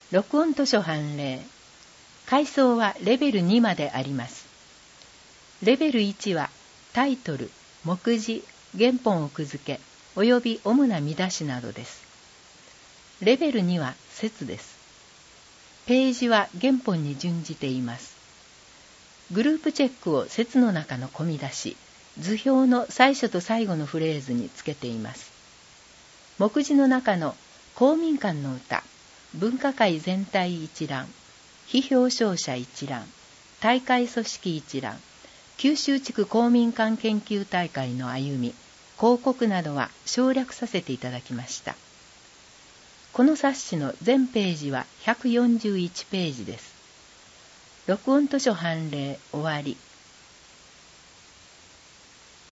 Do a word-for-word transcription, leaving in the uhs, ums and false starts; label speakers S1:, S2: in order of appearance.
S1: 録音図書判例。階層はレベルにまであります。レベルいちはタイトル、目次、原本奥付け、および主な見出しなどです。レベルには説です。ページは原本に準じています。グループチェックを説の中の込み出し、図表の最初と最後のフレーズにつけています。目次の中の公民館の歌、文化会全体一覧、非表彰者一覧、大会組織一覧、九州地区公民館研究大会の歩み、広告などは省略させていただきました。この冊子の全ページはひゃくよんじゅういちページです。録音図書判例終わり。